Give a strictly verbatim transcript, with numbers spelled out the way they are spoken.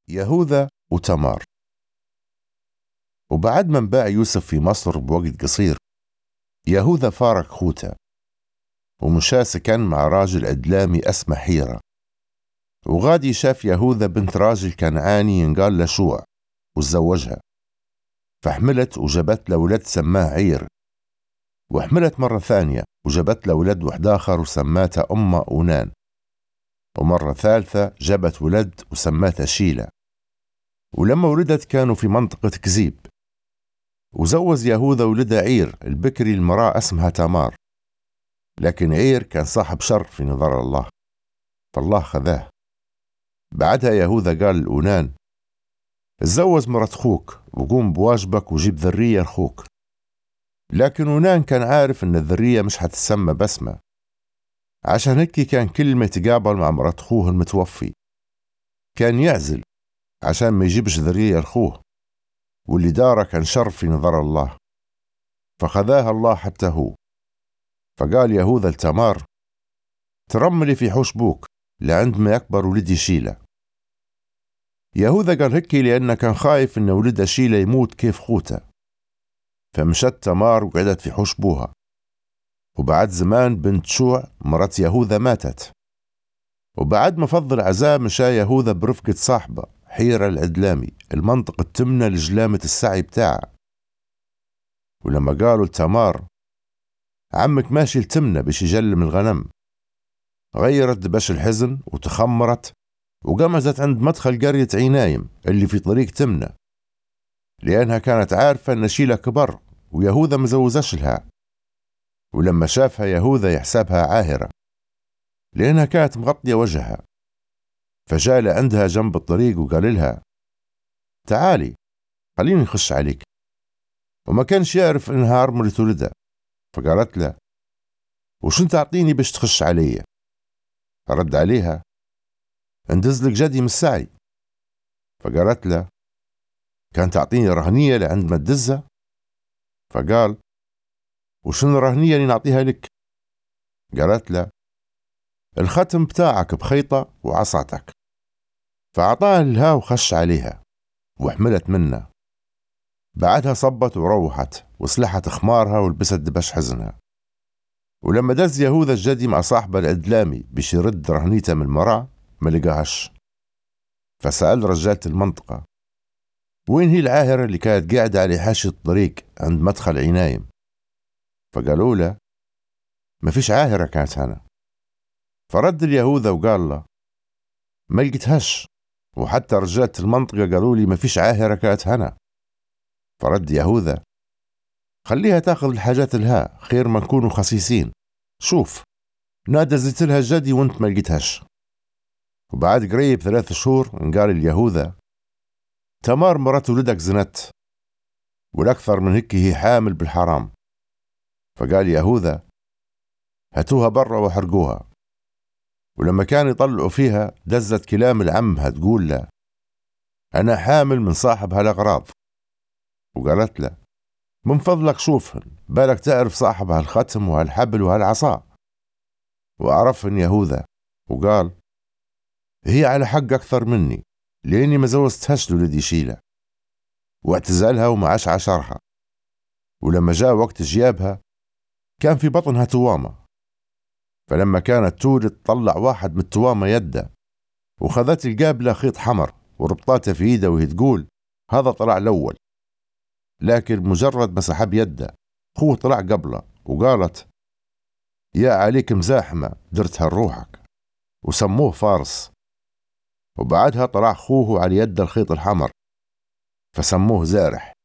يهوذا وتمار. وبعد ما انباع يوسف في مصر بوقت قصير، يهوذا فارق خوته ومشى سكن مع راجل أدلامي اسمه حيرة. وغادي شاف يهوذا بنت راجل كنعاني ينقال له شوع وتزوجها، فحملت وجبت له ولد سماه عير، وحملت مرة ثانية وجبت له ولد واحد آخر وسماته أمه أونان، ومرة ثالثة جابت ولد وسماته شيلة. ولما ولدت كانوا في منطقة كزيب، وزوز يهوذا ولدها عير البكري المرأة اسمها تمار، لكن عير كان صاحب شر في نظر الله، فالله خذاه. بعدها يهوذا قال لأونان: اتزوج مرة أخوك وقوم بواجبك وجيب ذرية لأخوك. لكن أونان كان عارف أن الذرية مش هتسمى بسمة، عشان هيك كان كل ما يتقابل مع مرة أخوه المتوفي كان يعزل عشان ما يجيبش ذرية لأخوه، واللي داره كان شر في نظر الله، فخذاها الله حتى هو. فقال يهوذا لتمار: ترملي في حوش بوك لعند ما يكبر ولدي شيلة. يهوذا قال هكي لأنه كان خايف أن ولده شيلة يموت كيف خوته، فمشت تمار وقعدت في حوش بوها. وبعد زمان بنت شوع مرت يهوذا ماتت، وبعد ما فضل عزاء مشى يهوذا برفقة صاحبه حيرة العدلامي المنطقة التمنى لجلامة السعي بتاعه. ولما قالوا لتمار: عمك ماشي التمنى بش يجلم الغنم، غيرت دبش الحزن وتخمرت وقمزت عند مدخل قرية عينايم اللي في طريق تمنى، لأنها كانت عارفة أن شيلة كبر ويهوذا مزوزش لها. ولما شافها يهوذا يحسبها عاهرة لأنها كانت مغطية وجهها، فجاء لعندها جنب الطريق وقال لها: تعالي خليني نخش عليك. وما كانش يعرف إنها أرملة ولدها، فقالت له: وشن تعطيني باش تخش علي؟ فرد عليها: اندزلك جدي من السعي. فقالت له: كان تعطيني رهنية لعند ما تدزها؟ فقال: وشن الرهنية اللي نعطيها لك؟ قالت له: الختم بتاعك بخيطة وعصاتك. فأعطاها لها وخش عليها وحملت منه. بعدها صبت وروحت وسلحت خمارها ولبست دبش حزنها. ولما دز يهوذا الجدي مع صاحبه الأدلامي بش يرد رهنيته من المرأة ما لقاهش، فسأل رجالة المنطقة: وين هي العاهرة اللي كانت قاعدة على حاشية الطريق عند مدخل عينايم؟ فقالوا له: ما فيش عاهرة كانت هنا. فرد اليهوذا وقال له: ما لقيتهاش، وحتى رجالة المنطقة قالوا لي ما فيش عاهرة كانت هنا. فرد يهوذا: خليها تاخذ الحاجات لها، خير ما نكونوا خسيسين. شوف نادى زيت لها جدي وانت ما لقيتهاش. وبعد قريب ثلاث شهور قال اليهوذا: تمار مرات ولدك زنت، والأكثر من هيك هي حامل بالحرام. فقال يهوذا: هاتوها برا وحرقوها. ولما كان يطلعوا فيها دزت كلام لعمها تقول له: أنا حامل من صاحب هالأغراض. وقالت له: من فضلك شوفهن، بالك تعرف صاحب هالختم وهالحبل وهالعصا. وعرفهن يهوذا وقال: هي على حق أكثر مني لأني ما زوجتهاش لولدي شيلة. واعتزلها ومعاش عشرها. ولما جاء وقت جيابها كان في بطنها توامة، فلما كانت تولد طلع واحد من التوامة يده وخذت القابلة خيط حمر وربطاتها في ايده وهي تقول: هذا طلع الأول. لكن مجرد ما سحب يده أخوه طلع قبله، وقالت: يا عليك مزاحمة درتها لروحك. وسموه فارس. وبعدها طلع أخوه على يد الخيط الحمر فسموه زارح.